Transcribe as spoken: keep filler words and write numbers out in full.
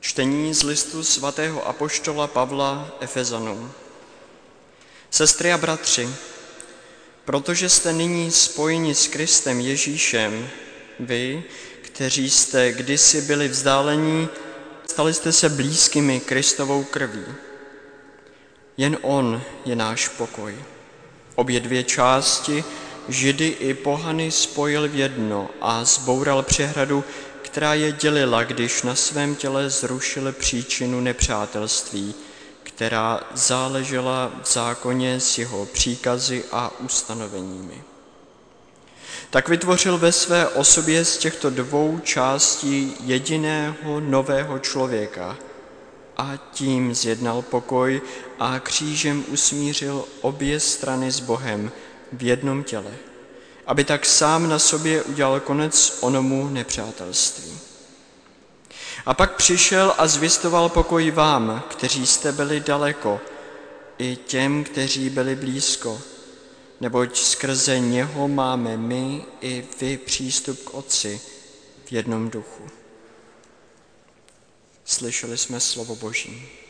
Čtení z listu svatého apoštola Pavla Efezanům. Sestry a bratři, protože jste nyní spojeni s Kristem Ježíšem, vy, kteří jste kdysi byli vzdálení, stali jste se blízkými Kristovou krví. Jen on je náš pokoj. Obě dvě části, Židy i pohany, spojil v jedno a zboural přehradu, která je dělila, když na svém těle zrušil příčinu nepřátelství, která záležela v zákoně s jeho příkazy a ustanoveními. Tak vytvořil ve své osobě z těchto dvou částí jediného nového člověka a tím zjednal pokoj a křížem usmířil obě strany s Bohem v jednom těle, aby tak sám na sobě udělal konec onomu nepřátelství. A pak přišel a zvěstoval pokoj vám, kteří jste byli daleko, i těm, kteří byli blízko, neboť skrze něho máme my i vy přístup k Otci v jednom duchu. Slyšeli jsme slovo Boží.